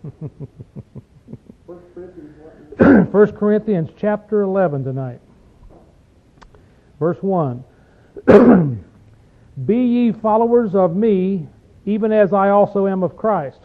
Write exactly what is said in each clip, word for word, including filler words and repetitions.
First Corinthians chapter eleven tonight. Verse one. Be ye followers of me, even as I also am of Christ.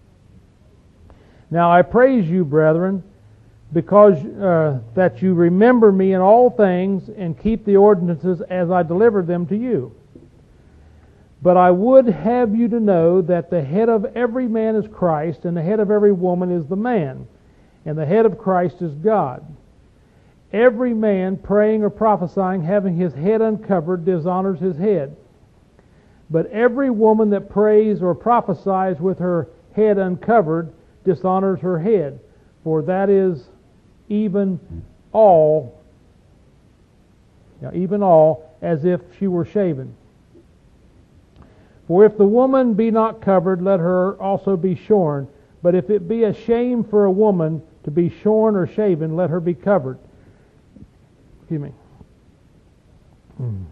Now I praise you, brethren, because uh, that you remember me in all things and keep the ordinances as I delivered them to you. But I would have you to know that the head of every man is Christ, and the head of every woman is the man, and the head of Christ is God. Every man praying or prophesying, having his head uncovered, dishonors his head. But every woman that prays or prophesies with her head uncovered dishonors her head, for that is even all, now even all, as if she were shaven. For if the woman be not covered, let her also be shorn. But if it be a shame for a woman to be shorn or shaven, let her be covered. Excuse me. Hmm.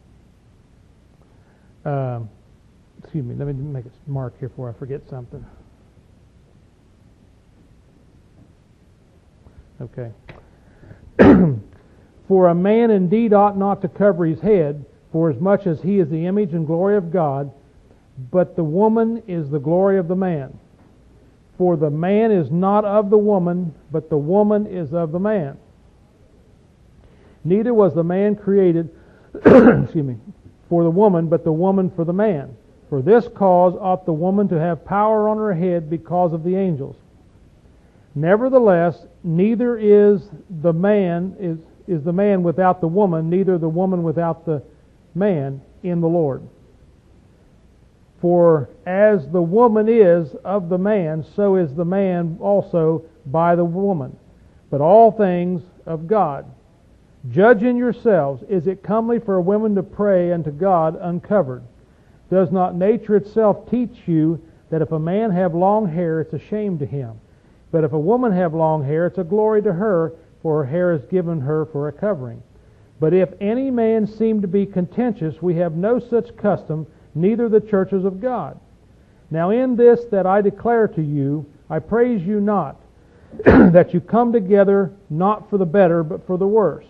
Uh, excuse me, let me make a mark here before I forget something. Okay. For a man indeed ought not to cover his head, for as much as he is the image and glory of God, but the woman is the glory of the man. For the man is not of the woman, but the woman is of the man. Neither was the man created, excuse me, for the woman, but the woman for the man. For this cause ought the woman to have power on her head because of the angels. Nevertheless, neither is the man is, is the man without the woman, neither the woman without the man in the Lord. For as the woman is of the man, so is the man also by the woman. But all things of God. Judge in yourselves, is it comely for a woman to pray unto God uncovered? Does not nature itself teach you that if a man have long hair, it's a shame to him? But if a woman have long hair, it's a glory to her, for her hair is given her for a covering. But if any man seem to be contentious, we have no such custom, neither the churches of God. Now in this that I declare to you, I praise you not, that you come together not for the better, but for the worse.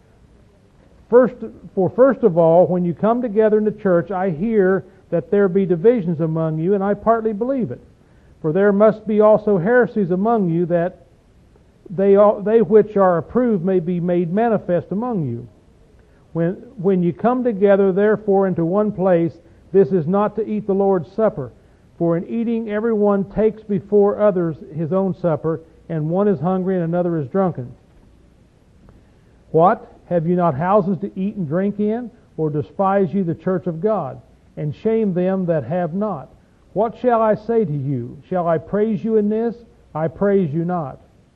First, for first of all, when you come together in the church, I hear that there be divisions among you, and I partly believe it. For there must be also heresies among you, that they, they which are approved may be made manifest among you. When, when you come together, therefore, into one place, this is not to eat the Lord's Supper. For in eating everyone takes before others his own supper, and one is hungry and another is drunken. What? Have you not houses to eat and drink in? Or despise you the church of God, and shame them that have not? What shall I say to you? Shall I praise you in this? I praise you not.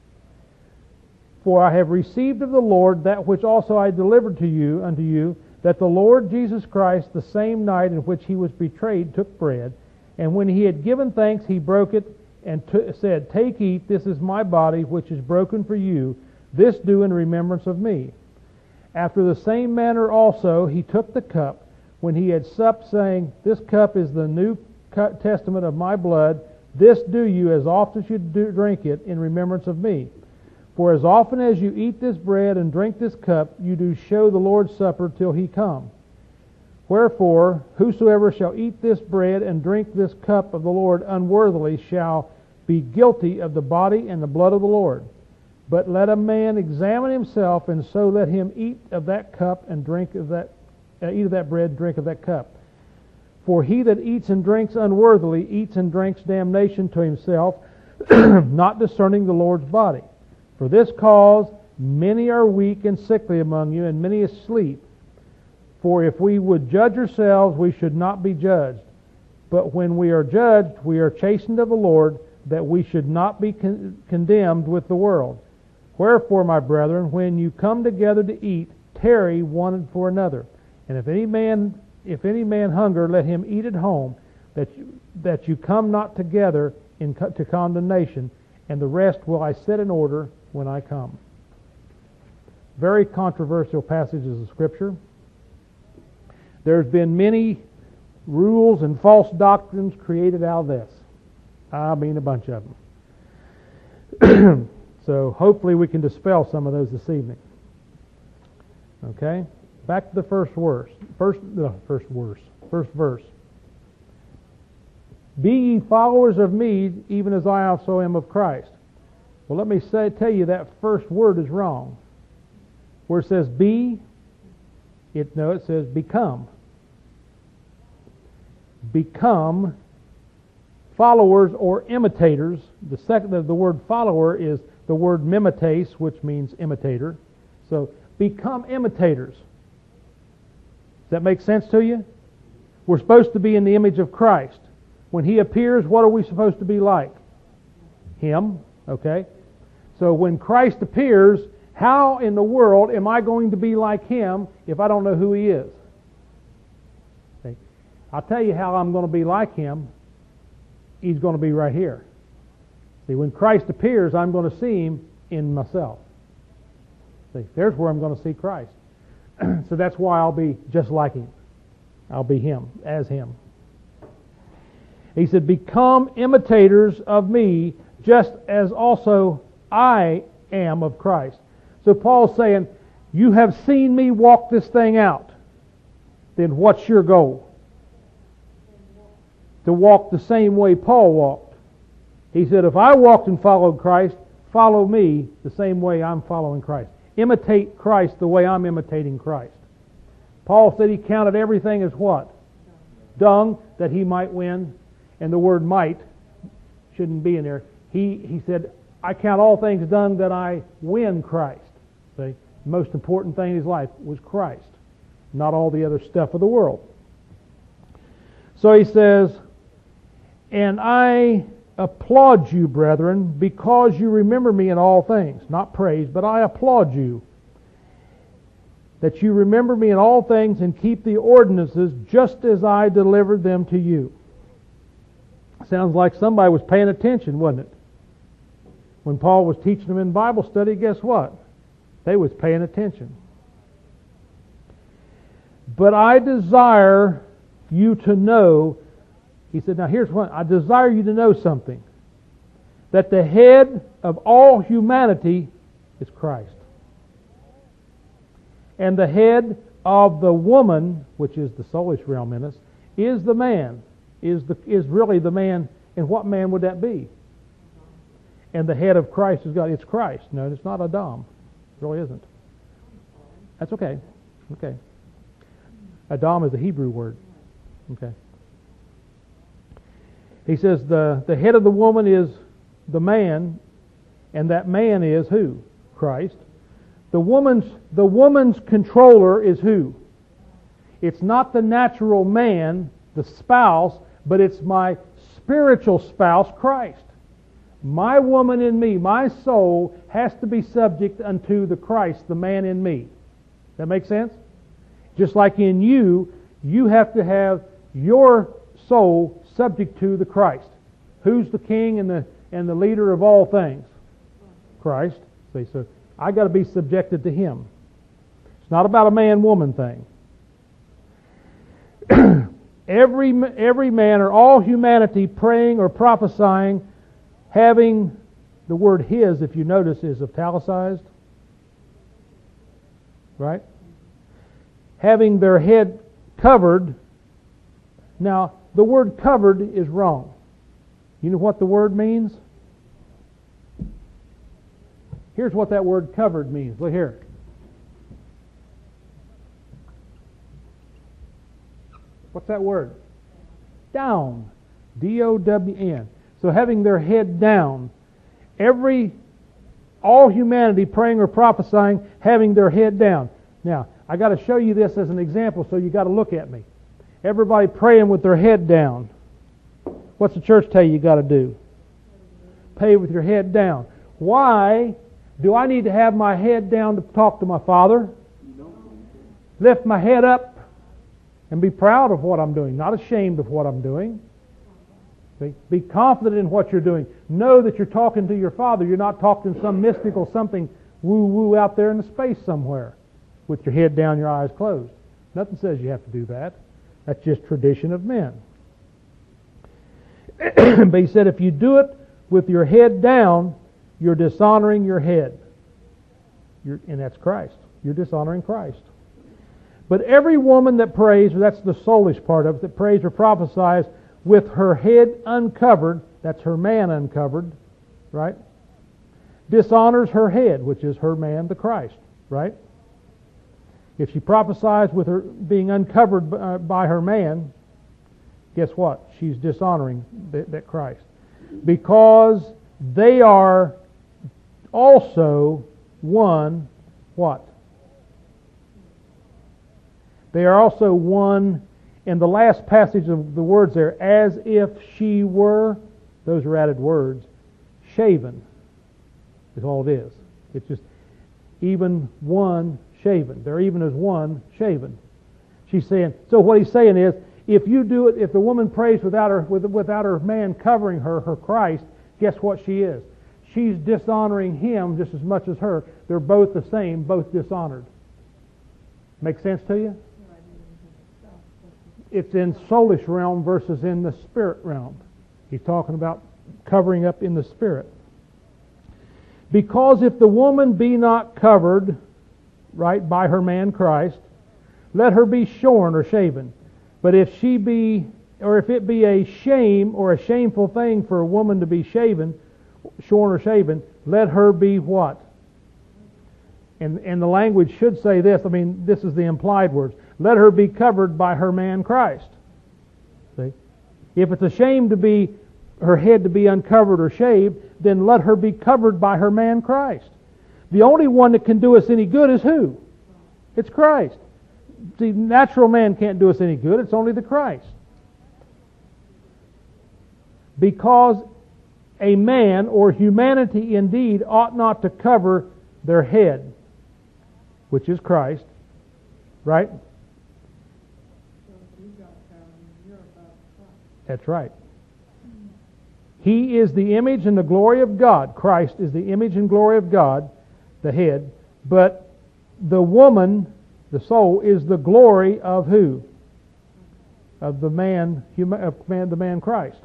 For I have received of the Lord that which also I delivered to you unto you, that the Lord Jesus Christ, the same night in which he was betrayed, took bread, and when he had given thanks, he broke it, and t- said, Take, eat, this is my body, which is broken for you. This do in remembrance of me. After the same manner also he took the cup, when he had supped, saying, This cup is the new testament of my blood. This do you as often as you do drink it in remembrance of me. For as often as you eat this bread and drink this cup, you do show the Lord's supper till he come. Wherefore, whosoever shall eat this bread and drink this cup of the Lord unworthily shall be guilty of the body and the blood of the Lord. But let a man examine himself, and so let him eat of that cup and drink of that, uh, eat of that bread and drink of that cup. For he that eats and drinks unworthily eats and drinks damnation to himself, not discerning the Lord's body. For this cause many are weak and sickly among you, and many asleep. For if we would judge ourselves, we should not be judged. But when we are judged, we are chastened of the Lord, that we should not be con- condemned with the world. Wherefore, my brethren, when you come together to eat, tarry one for another. And if any man, if any man hunger, let him eat at home, that you, that you come not together in co- to condemnation. And the rest will I set in order when I come. Very controversial passages of Scripture. There's been many rules and false doctrines created out of this. I mean a bunch of them. So hopefully we can dispel some of those this evening. Okay? Back to the first verse. First, the first verse. First verse. Be ye followers of me, even as I also am of Christ. Well, let me say, tell you that first word is wrong. Where it says be, it no, it says become. Become followers or imitators. The second, the, the word follower is the word mimetes, which means imitator. So become imitators. Does that make sense to you? We're supposed to be in the image of Christ. When He appears, what are we supposed to be like? Him. Okay? So when Christ appears, how in the world am I going to be like Him if I don't know who He is? Okay. I'll tell you how I'm going to be like Him. He's going to be right here. See, when Christ appears, I'm going to see Him in myself. See, there's where I'm going to see Christ. So that's why I'll be just like Him. I'll be Him, as Him. He said, become imitators of me, just as also I am of Christ. So Paul's saying, you have seen me walk this thing out. Then what's your goal? To walk the same way Paul walked. He said, if I walked and followed Christ, follow me the same way I'm following Christ. Imitate Christ the way I'm imitating Christ. Paul said he counted everything as what? Dung, that he might win. And the word might shouldn't be in there. He, he said, I count all things dung that I win Christ. See? The most important thing in his life was Christ, not all the other stuff of the world. So he says, and I applaud you, brethren, because you remember me in all things. Not praise, but I applaud you. That you remember me in all things and keep the ordinances just as I delivered them to you. Sounds like somebody was paying attention, wasn't it? When Paul was teaching them in Bible study, guess what? They was paying attention. But I desire you to know, he said, now here's one, I desire you to know something. That the head of all humanity is Christ. And the head of the woman, which is the soulish realm in us, is the man. Is the is really the man, and what man would that be? And the head of Christ is God. It's Christ. No, it's not Adam. It really isn't. That's okay. Okay. Adam is a Hebrew word. Okay. He says the, the head of the woman is the man, and that man is who? Christ. The woman's the woman's controller is who? It's not the natural man, the spouse, but it's my spiritual spouse, Christ. My woman in me, my soul, has to be subject unto the Christ, the man in me. That make sense? Just like in you, you have to have your soul subject to the Christ. Who's the king and the and the leader of all things? Christ. See, so I got to be subjected to Him. It's not about a man-woman thing. Every, every man or all humanity praying or prophesying, having the word his, if you notice, is italicized. Right? Having their head covered. Now, the word covered is wrong. You know what the word means? Here's what that word covered means. Look here. What's that word? Down. D O W N. So having their head down. Every, all humanity praying or prophesying, having their head down. Now, I got to show you this as an example, so you got to look at me. Everybody praying with their head down. What's the church tell you you got to do? Pray with your head down. Why do I need to have my head down to talk to my Father? Lift my head up and be proud of what I'm doing, not ashamed of what I'm doing. See? Be confident in what you're doing. Know that you're talking to your Father. You're not talking some mystical something woo-woo out there in the space somewhere with your head down, your eyes closed. Nothing says you have to do that. That's just tradition of men. But he said if you do it with your head down, you're dishonoring your head. You're, and that's Christ. You're dishonoring Christ. But every woman that prays, that's the soulish part of it, that prays or prophesies with her head uncovered, that's her man uncovered, right? Dishonors her head, which is her man, the Christ, right? If she prophesies with her being uncovered by her man, guess what? She's dishonoring that Christ. Because they are also one, what? They are also one, in the last passage of the words there, as if she were, those are added words, shaven, is all it is. It's just even one shaven. They're even as one shaven. She's saying, so what he's saying is, if you do it, if the woman prays without her, without her man covering her, her Christ, guess what she is? She's dishonoring him just as much as her. They're both the same, both dishonored. Make sense to you? It's in soulish realm versus in the spirit realm. He's talking about covering up in the spirit. Because if the woman be not covered, right, by her man Christ, let her be shorn or shaven. But if she be, or if it be a shame or a shameful thing for a woman to be shaven, shorn or shaven, let her be what? And, and the language should say this, I mean, this is the implied words. Let her be covered by her man Christ. See? If it's a shame to be, her head to be uncovered or shaved, then let her be covered by her man Christ. The only one that can do us any good is who? It's Christ. See, natural man can't do us any good. It's only the Christ. Because a man, or humanity indeed, ought not to cover their head, which is Christ, right? That's right. He is the image and the glory of God. Christ is the image and glory of God, the head. But the woman, the soul, is the glory of who? Of the man, of man, the man Christ.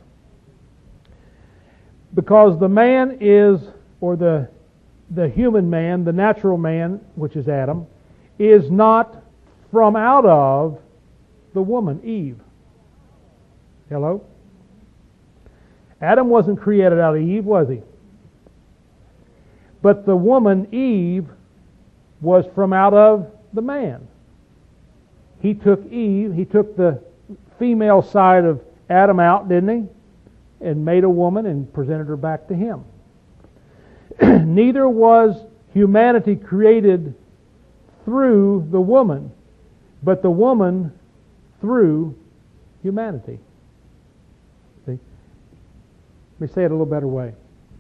Because the man is, or the the human man, the natural man, which is Adam, is not from out of the woman, Eve. Hello? Adam wasn't created out of Eve, was he? But the woman, Eve, was from out of the man. He took Eve, he took the female side of Adam out, didn't he? And made a woman and presented her back to him. Neither was humanity created through the woman, but the woman through humanity. See? Let me say it a little better way.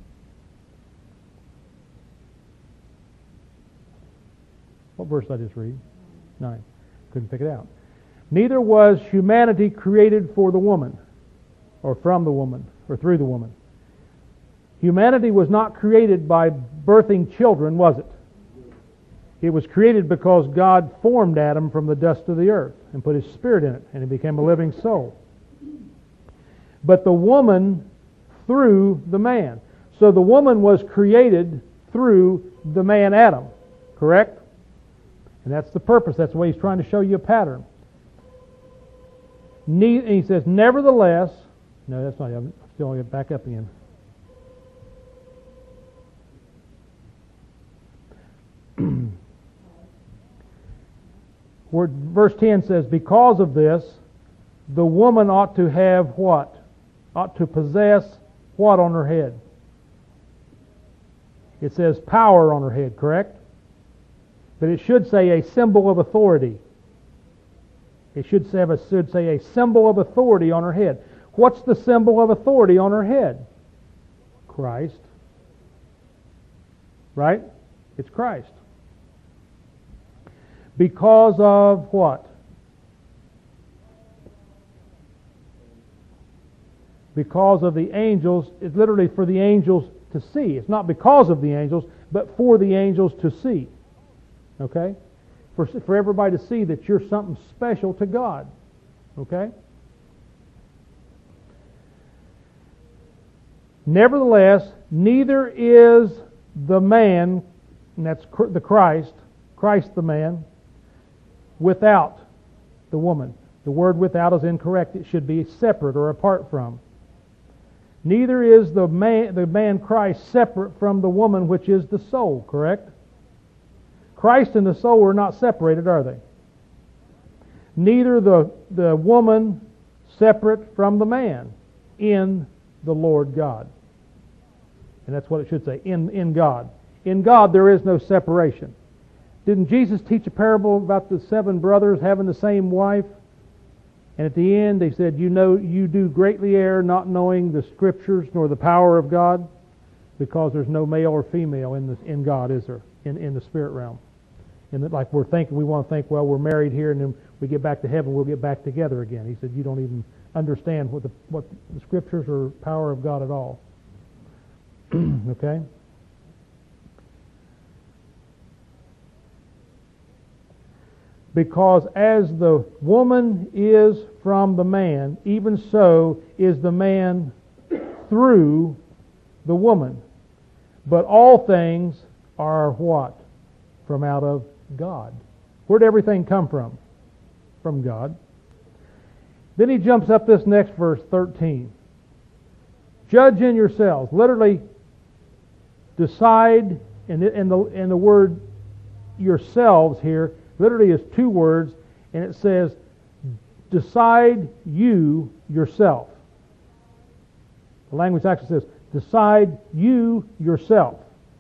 What verse did I just read? Nine. Couldn't pick it out. Neither was humanity created for the woman, or from the woman, or through the woman. Humanity was not created by birthing children, was it? It was created because God formed Adam from the dust of the earth and put His Spirit in it, and he became a living soul. But the woman through the man. So the woman was created through the man Adam, correct? And that's the purpose. That's the way he's trying to show you a pattern. And he says, nevertheless, no, that's not, I'm still going to get back up again. Where verse ten says, because of this, the woman ought to have what? Ought to possess what on her head? It says power on her head, correct? But it should say a symbol of authority. It should say, it should say a symbol of authority on her head. What's the symbol of authority on her head? Christ. Right? It's Christ. Because of what? Because of the angels. It's literally for the angels to see. It's not because of the angels, but for the angels to see. Okay? For, for everybody to see that you're something special to God. Okay? Nevertheless, Neither is the man, and that's the Christ, Christ the man, without the woman. The word without is incorrect. It should be separate or apart from. Neither is the man, the man Christ separate from the woman, which is the soul, correct? Christ and the soul are not separated, are they? Neither the, the woman separate from the man in the Lord God. And that's what it should say, in, in God. In God there is no separation. Didn't Jesus teach a parable about the seven brothers having the same wife? And at the end, they said, you know, you do greatly err, not knowing the Scriptures nor the power of God, because there's no male or female in the, in God, is there? In in the spirit realm. And that, like we're thinking, we want to think, well, we're married here, and then we get back to heaven, we'll get back together again. He said, you don't even understand what the what the Scriptures or power of God at all. Okay. Because as the woman is from the man, even so is the man through the woman. But all things are what? From out of God. Where'd everything come from? From God. Then he jumps up this next verse, thirteen. Judge in yourselves. Literally, decide, and the, and the, and the word yourselves here literally is two words, and it says, decide you yourself. The language actually says, decide you yourself.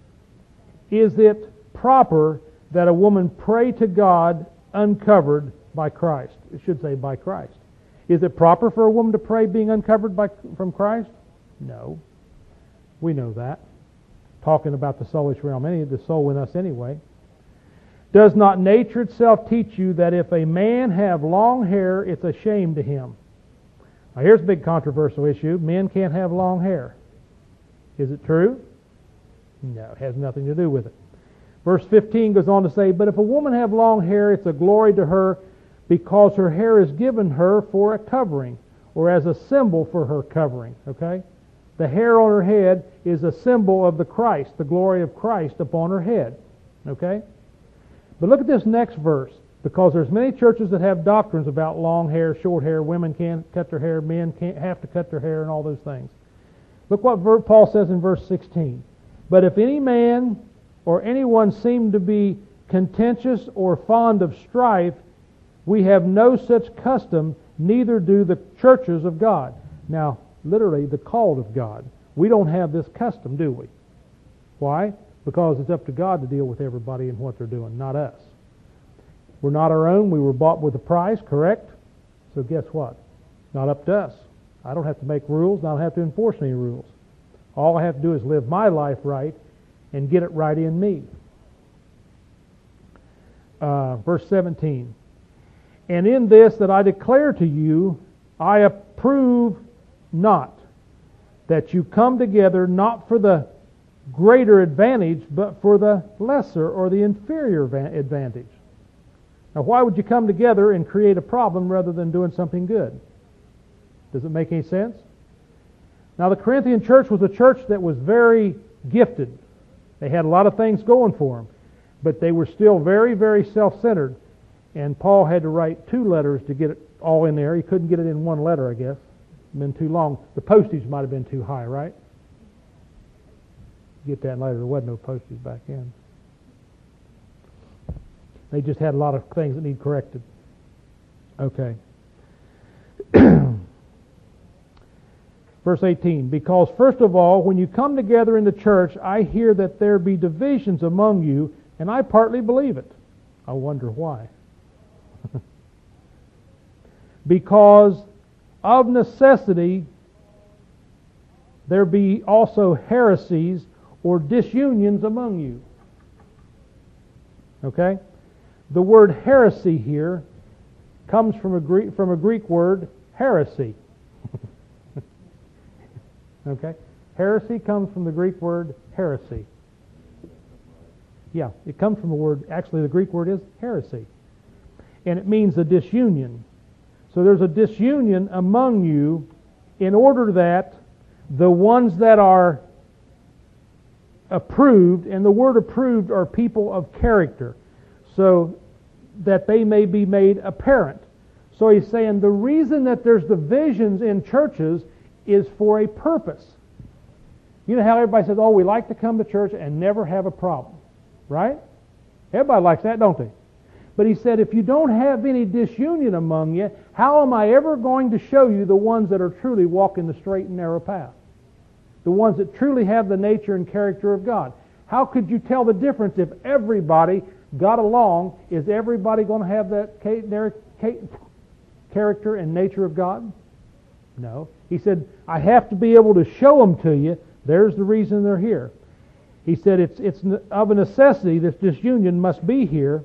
Is it proper that a woman pray to God uncovered by Christ? It should say by Christ. Is it proper for a woman to pray being uncovered by, from Christ? No. We know that. Talking about the soulish realm, any of the soul in us anyway. Does not nature itself teach you that if a man have long hair, it's a shame to him? Now here's a big controversial issue. Men can't have long hair. Is it true? No, it has nothing to do with it. Verse fifteen goes on to say, but if a woman have long hair, it's a glory to her, because her hair is given her for a covering, or as a symbol for her covering. Okay? The hair on her head is a symbol of the Christ, the glory of Christ upon her head. Okay? But look at this next verse, because there's many churches that have doctrines about long hair, short hair, women can't cut their hair, men can't have to cut their hair, and all those things. Look what Paul says in verse sixteen. But if any man or anyone seem to be contentious or fond of strife, we have no such custom, neither do the churches of God. Now, literally, the called of God. We don't have this custom, do we? Why? Because it's up to God to deal with everybody and what they're doing, not us. We're not our own. We were bought with a price, correct? So guess what? Not up to us. I don't have to make rules. I don't have to enforce any rules. All I have to do is live my life right and get it right in me. Uh, verse seventeen. And in this that I declare to you, I approve not that you come together not for the greater advantage, but for the lesser or the inferior advantage. Now, why would you come together and create a problem rather than doing something good? Does it make any sense? Now, the Corinthian church was a church that was very gifted. They had a lot of things going for them, but they were still very, very self-centered. And Paul had to write two letters to get it all in there. He couldn't get it in one letter, I guess. It'd been too long. The postage might have been too high, right? Get that later. There wasn't no postage back then. They just had a lot of things that need corrected. Okay. Verse eighteen, because first of all, when you come together in the church, I hear that there be divisions among you, and I partly believe it. I wonder why. Because of necessity, there be also heresies or disunions among you. Okay? The word heresy here comes from a Greek, from a Greek word, heresy. Okay? Heresy comes from the Greek word heresy. Yeah, it comes from the word, actually the Greek word is heresy. And it means a disunion. So there's a disunion among you in order that the ones that are approved, and the word approved are people of character, so that they may be made apparent. So he's saying the reason that there's divisions in churches is for a purpose. You know how everybody says, oh, we like to come to church and never have a problem, right? Everybody likes that, don't they? But he said, if you don't have any disunion among you, how am I ever going to show you the ones that are truly walking the straight and narrow path? The ones that truly have the nature and character of God. How could you tell the difference if everybody got along? Is everybody going to have that character and nature of God? No. He said, I have to be able to show them to you. There's the reason they're here. He said, it's, it's of a necessity this disunion must be here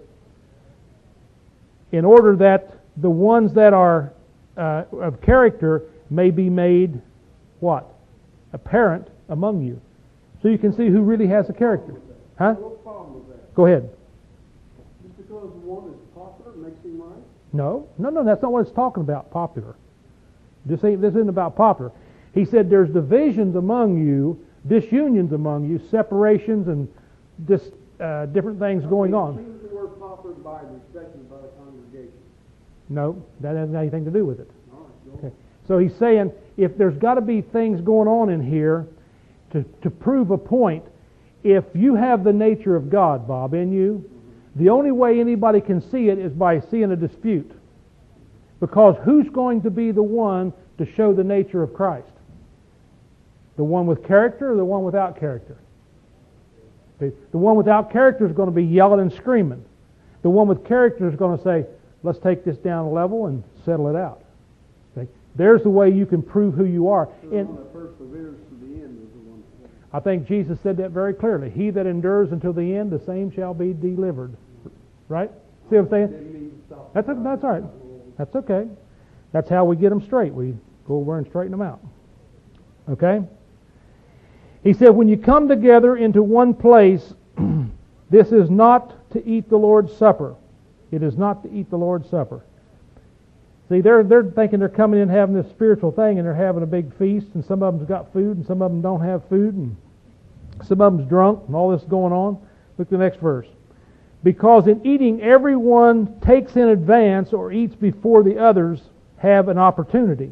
in order that the ones that are uh, of character may be made, what? Apparent among you. So you can see who really has a character. Huh? What problem with that? Go ahead. Just because one is popular makes him right? No, no, no, that's not what it's talking about, popular. This ain't, this isn't about popular. He said there's divisions among you, disunions among you, separations and dis, uh, different things going on. Use the word popular by respected by the congregation. No, that hasn't anything to do with it. All right, go Okay. So he's saying if there's got to be things going on in here to, to prove a point, if you have the nature of God, Bob, in you, mm-hmm. the only way anybody can see it is by seeing a dispute. Because who's going to be the one to show the nature of Christ? The one with character or the one without character? The, the one without character is going to be yelling and screaming. The one with character is going to say, let's take this down a level and settle it out. Okay? There's the way you can prove who you are. The and one that perseveres to the end is the one that... I think Jesus said that very clearly. He that endures until the end, the same shall be delivered. Right? See what I'm saying? Didn't mean to stop. That's, that's all right. That's okay. That's how we get them straight. We go over and straighten them out. Okay? He said, when you come together into one place, this is not to eat the Lord's Supper. It is not to eat the Lord's Supper. See, they're, they're thinking they're coming in having this spiritual thing, and they're having a big feast, and some of them's got food, and some of them don't have food, and some of them's drunk, and all this going on. Look at the next verse. Because in eating, everyone takes in advance or eats before the others have an opportunity.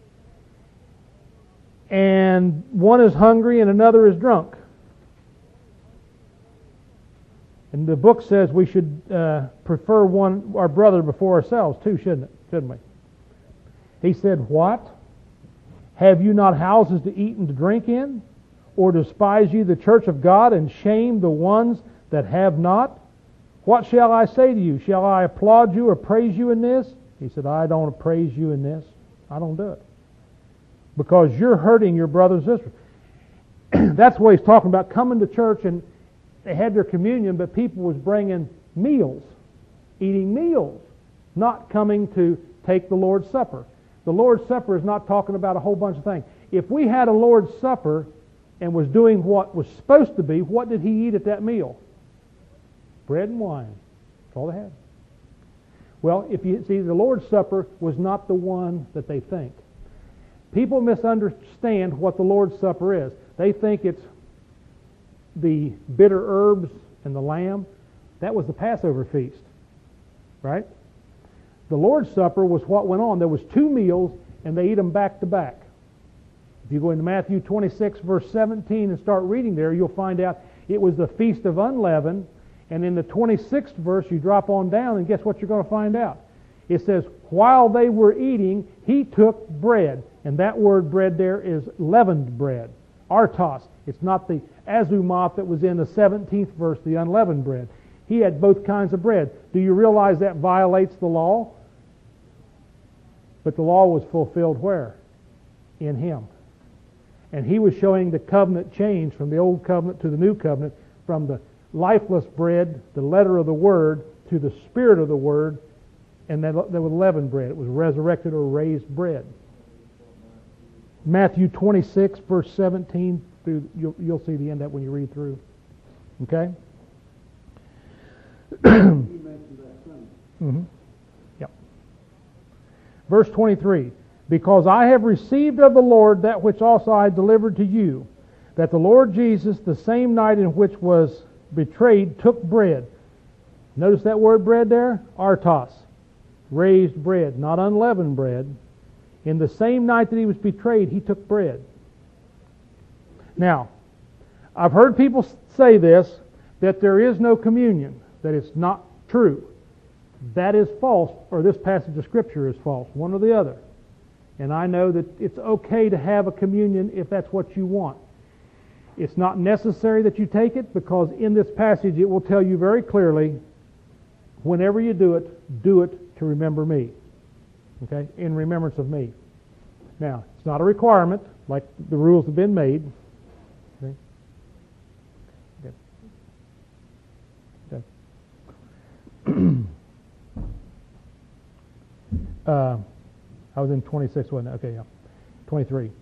And one is hungry and another is drunk. And the book says we should uh, prefer one our brother before ourselves too, shouldn't it? Shouldn't we? He said, what? Have you not houses to eat and to drink in? Or despise ye the church of God and shame the ones that have not? What shall I say to you? Shall I applaud you or praise you in this? He said, I don't praise you in this. I don't do it. Because you're hurting your brothers and sisters. That's what he's talking about, coming to church and they had their communion, but people was bringing meals, eating meals, not coming to take the Lord's Supper. The Lord's Supper is not talking about a whole bunch of things. If we had a Lord's Supper and was doing what was supposed to be, what did he eat at that meal? Bread and wine. That's all they had. Well, if you see, the Lord's Supper was not the one that they think. People misunderstand what the Lord's Supper is. They think it's the bitter herbs and the lamb. That was the Passover feast, right? The Lord's Supper was what went on. There was two meals, and they eat them back to back. If you go into Matthew twenty-six, verse seventeen, and start reading there, you'll find out it was the Feast of Unleavened. And in the twenty-sixth verse, you drop on down, and guess what you're going to find out? It says, while they were eating, he took bread. And that word bread there is leavened bread. Artos. It's not the azumoth that was in the seventeenth verse, the unleavened bread. He had both kinds of bread. Do you realize that violates the law? But the law was fulfilled where? In him. And he was showing the covenant change from the old covenant to the new covenant, from the lifeless bread, the letter of the word, to the spirit of the word, and that, that was leavened bread. It was resurrected or raised bread. Matthew twenty-six, verse seventeen, through, you'll, you'll see the end of that when you read through. Okay? You mentioned that Sunday. Mm-hmm. Yep. Verse twenty-three. Because I have received of the Lord that which also I delivered to you, that the Lord Jesus, the same night in which was betrayed, took bread. Notice that word bread there? Artos. Raised bread, not unleavened bread. In the same night that he was betrayed, he took bread. Now, I've heard people say this, that there is no communion, that it's not true. That is false, or this passage of Scripture is false, one or the other. And I know that it's okay to have a communion if that's what you want. It's not necessary that you take it, because in this passage it will tell you very clearly, whenever you do it, do it to remember me. Okay? In remembrance of me. Now, it's not a requirement, like the rules have been made. Okay? Okay. Okay. uh, I was in twenty-six, wasn't I? Okay, yeah. twenty-three.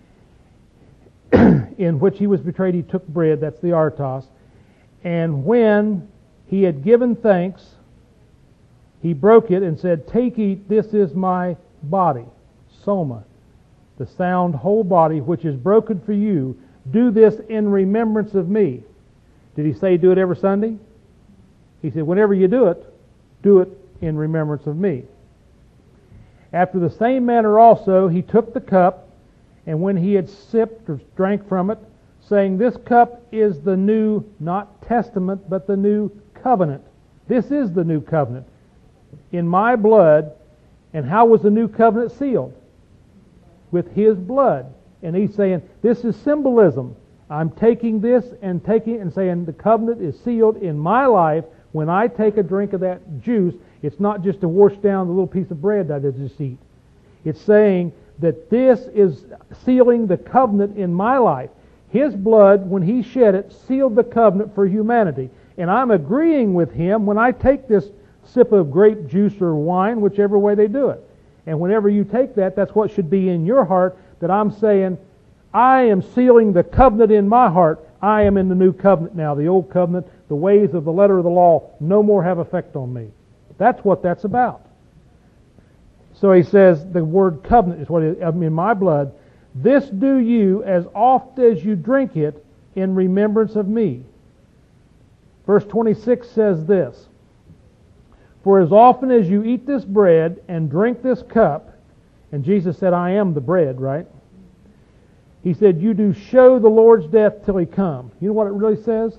In which he was betrayed, he took bread, that's the artos, and when he had given thanks, he broke it and said, "Take, eat, this is my body," soma, the sound whole body, which is broken for you. Do this in remembrance of me. Did he say do it every Sunday? He said, whenever you do it, do it in remembrance of me. After the same manner also, he took the cup, and when he had sipped or drank from it, saying, "This cup is the new, not testament, but the new covenant." This is the new covenant in my blood. And how was the new covenant sealed? With his blood. And he's saying, this is symbolism. I'm taking this and taking it and saying the covenant is sealed in my life. When I take a drink of that juice, it's not just to wash down the little piece of bread that I just eat. It's saying that this is sealing the covenant in my life. His blood, when he shed it, sealed the covenant for humanity. And I'm agreeing with him when I take this sip of grape juice or wine, whichever way they do it. And whenever you take that, that's what should be in your heart, that I'm saying, I am sealing the covenant in my heart. I am in the new covenant now. The old covenant, the ways of the letter of the law, no more have effect on me. That's what that's about. So he says the word covenant is what it is in my blood. This do you as oft as you drink it in remembrance of me. Verse twenty-six says this, "For as often as you eat this bread and drink this cup," and Jesus said, "I am the bread," right? He said, "you do show the Lord's death till he come." You know what it really says?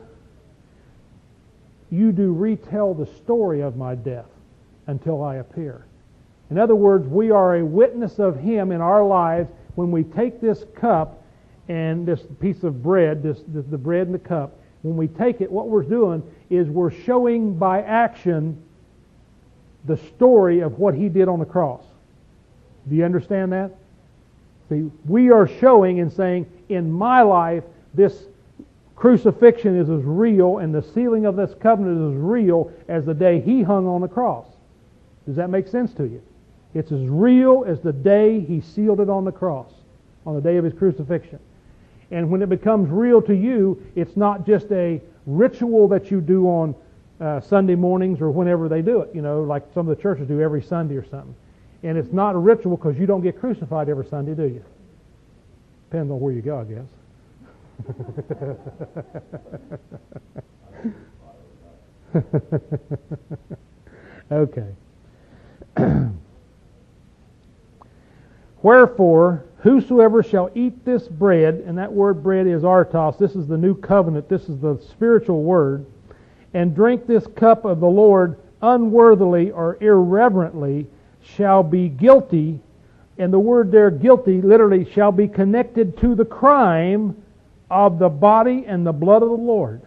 You do retell the story of my death until I appear. In other words, we are a witness of him in our lives when we take this cup and this piece of bread, this, this the bread and the cup. When we take it, what we're doing is we're showing by action the story of what he did on the cross. Do you understand that? See, we are showing and saying, in my life, this crucifixion is as real and the sealing of this covenant is as real as the day he hung on the cross. Does that make sense to you? It's as real as the day he sealed it on the cross, on the day of his crucifixion. And when it becomes real to you, it's not just a ritual that you do on uh, Sunday mornings or whenever they do it, you know, like some of the churches do every Sunday or something. And it's not a ritual because you don't get crucified every Sunday, do you? Depends on where you go, I guess. Okay. "Wherefore, whosoever shall eat this bread," and that word bread is artos, this is the new covenant, this is the spiritual word, "and drink this cup of the Lord unworthily or irreverently, shall be guilty," and the word there, guilty, literally, shall be connected to the crime of the body and the blood of the Lord.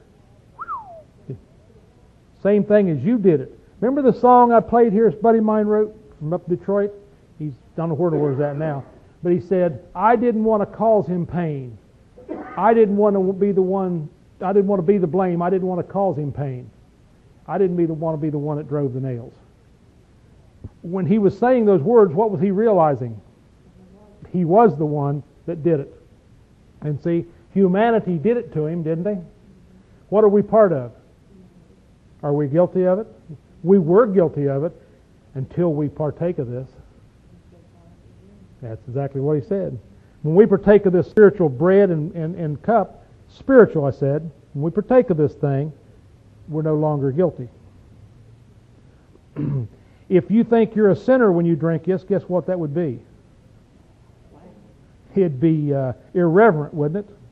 Same thing as you did it. Remember the song I played here, a buddy of mine wrote from up Detroit? He's, I don't know where the word's at now. But he said, "I didn't want to cause him pain. I didn't want to be the one, I didn't want to be the blame. I didn't want to cause him pain. I didn't be the, want to be the one that drove the nails." When he was saying those words, what was he realizing? He was the one that did it. And see, humanity did it to him, didn't they? What are we part of? Are we guilty of it? We were guilty of it until we partake of this. That's exactly what he said. When we partake of this spiritual bread and, and, and cup, spiritual, I said. When we partake of this thing, we're no longer guilty. If you think you're a sinner when you drink this, guess what that would be? It'd be uh, irreverent, wouldn't it?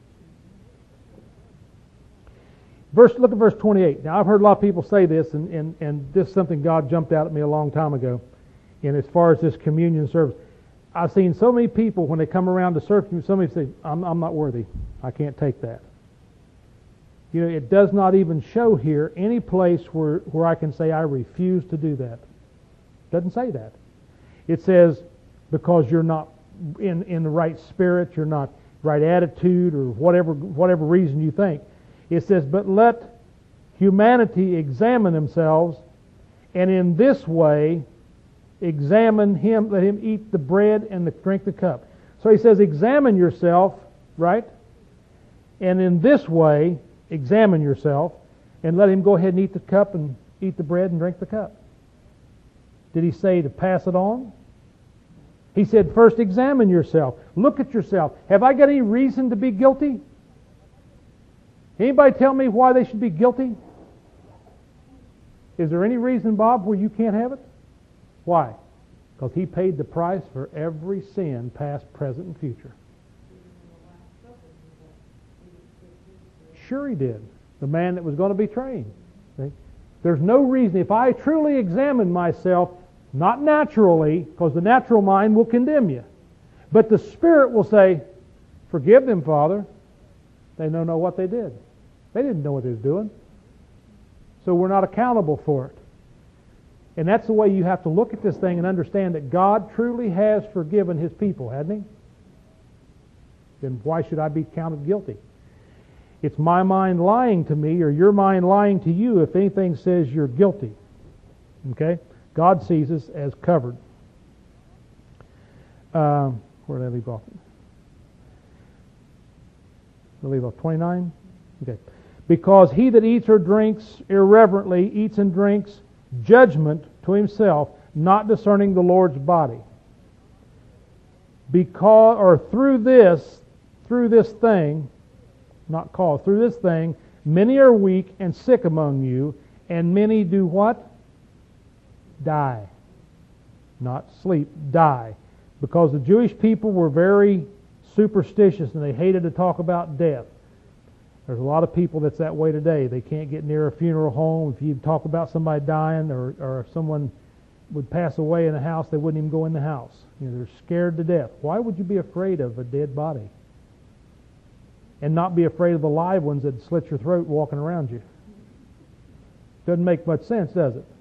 Verse, look at verse twenty-eight. Now, I've heard a lot of people say this, and, and, and this is something God jumped out at me a long time ago. And as far as this communion service, I've seen so many people, when they come around to serve, somebody say, I'm, I'm not worthy. I can't take that. You know, it does not even show here any place where, where I can say I refuse to do that. It doesn't say that. It says because you're not in, in the right spirit, you're not right attitude, or whatever whatever reason you think. It says, but let humanity examine themselves, and in this way examine him, let him eat the bread and the, drink the cup. So he says, examine yourself, right? And in this way, examine yourself, and let him go ahead and eat the cup and eat the bread and drink the cup. Did he say to pass it on? He said, first examine yourself. Look at yourself. Have I got any reason to be guilty? Anybody tell me why they should be guilty? Is there any reason, Bob, where you can't have it? Why? Because he paid the price for every sin, past, present, and future. Sure he did. The man that was going to betray him. See? There's no reason. If I truly examine myself, not naturally, because the natural mind will condemn you, but the Spirit will say, forgive them, Father. They don't know what they did. They didn't know what they was doing. So we're not accountable for it. And that's the way you have to look at this thing and understand that God truly has forgiven His people, hasn't He? Then why should I be counted guilty? It's my mind lying to me, or your mind lying to you if anything says you're guilty. Okay? God sees us as covered. Uh, where did I leave off? Did I leave off twenty-nine? Okay. Because he that eats or drinks irreverently eats and drinks judgment to himself, not discerning the Lord's body. Because, or through this, through this thing, not cause, through this thing, many are weak and sick among you, and many do what? Die. Not sleep, die. Because the Jewish people were very superstitious and they hated to talk about death. There's a lot of people that's that way today. They can't get near a funeral home. If you talk about somebody dying, or, or if someone would pass away in a house, they wouldn't even go in the house. You know, they're scared to death. Why would you be afraid of a dead body? And not be afraid of the live ones that slit your throat walking around you? Doesn't make much sense, does it?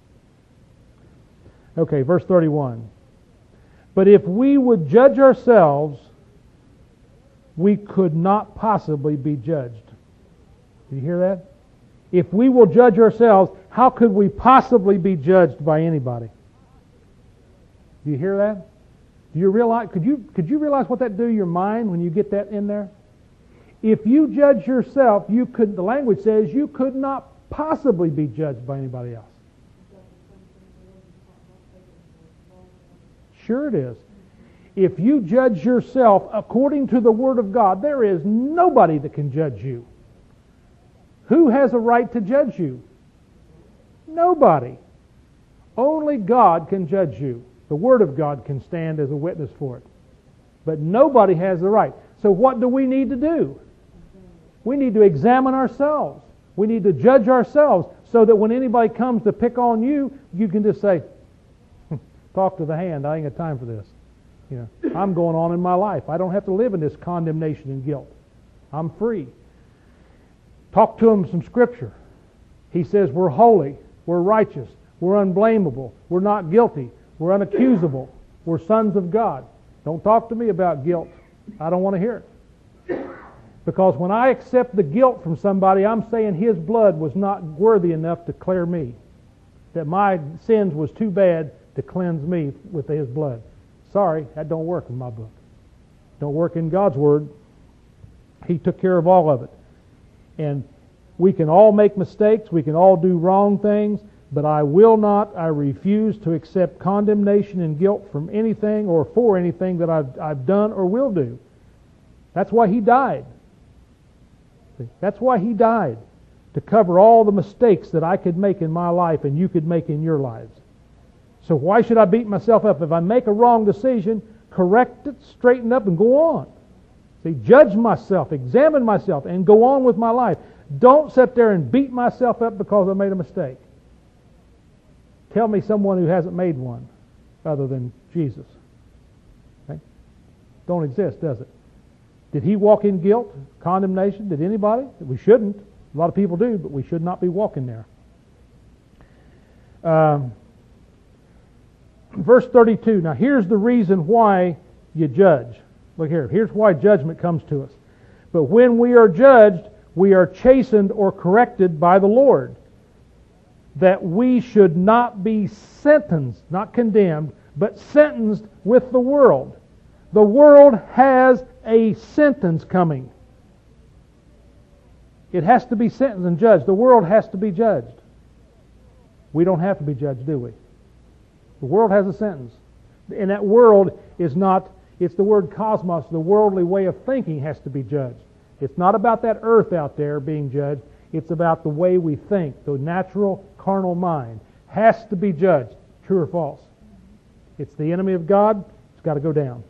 Okay, verse thirty-one. But if we would judge ourselves, we could not possibly be judged. Do you hear that? If we will judge ourselves, how could we possibly be judged by anybody? Do you hear that? Do you realize? Could you could you realize what that do to your mind when you get that in there? If you judge yourself, you could. The language says you could not possibly be judged by anybody else. Sure it is. If you judge yourself according to the Word of God, there is nobody that can judge you. Who has a right to judge you? Nobody. Only God can judge you. The Word of God can stand as a witness for it. But nobody has the right. So what do we need to do? We need to examine ourselves. We need to judge ourselves so that when anybody comes to pick on you, you can just say, talk to the hand, I ain't got time for this. You know, I'm going on in my life. I don't have to live in this condemnation and guilt. I'm free. Talk to him some Scripture. He says we're holy, we're righteous, we're unblameable, we're not guilty, we're unaccusable, we're sons of God. Don't talk to me about guilt. I don't want to hear it. Because when I accept the guilt from somebody, I'm saying his blood was not worthy enough to clear me. That my sins was too bad to cleanse me with his blood. Sorry, that don't work in my book. Don't work in God's Word. He took care of all of it. And we can all make mistakes. We can all do wrong things. But I will not, I refuse to accept condemnation and guilt from anything or for anything that I've, I've done or will do. That's why He died. See, that's why He died, to cover all the mistakes that I could make in my life and you could make in your lives. So why should I beat myself up? If I make a wrong decision, correct it, straighten up, and go on. See, judge myself, examine myself, and go on with my life. Don't sit there and beat myself up because I made a mistake. Tell me someone who hasn't made one other than Jesus. Okay? Don't exist, does it? Did He walk in guilt, condemnation? Did anybody? We shouldn't. A lot of people do, but we should not be walking there. Um, verse thirty-two. Now here's the reason why you judge. Look here. Here's why judgment comes to us. But when we are judged, we are chastened or corrected by the Lord, that we should not be sentenced, not condemned, but sentenced with the world. The world has a sentence coming. It has to be sentenced and judged. The world has to be judged. We don't have to be judged, do we? The world has a sentence. And that world is not, it's the word cosmos, the worldly way of thinking has to be judged. It's not about that earth out there being judged. It's about the way we think. The natural, carnal mind has to be judged. True or false? It's the enemy of God. It's got to go down.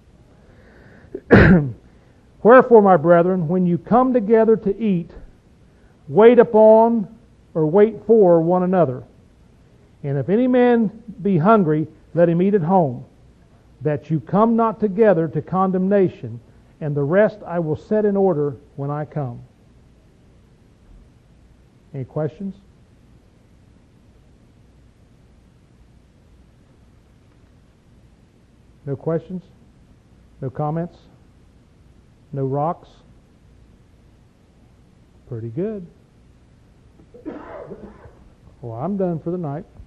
Wherefore, my brethren, when you come together to eat, wait upon or wait for one another. And if any man be hungry, let him eat at home, that you come not together to condemnation, and the rest I will set in order when I come. Any questions? No questions? No comments? No rocks? Pretty good. Well, I'm done for the night.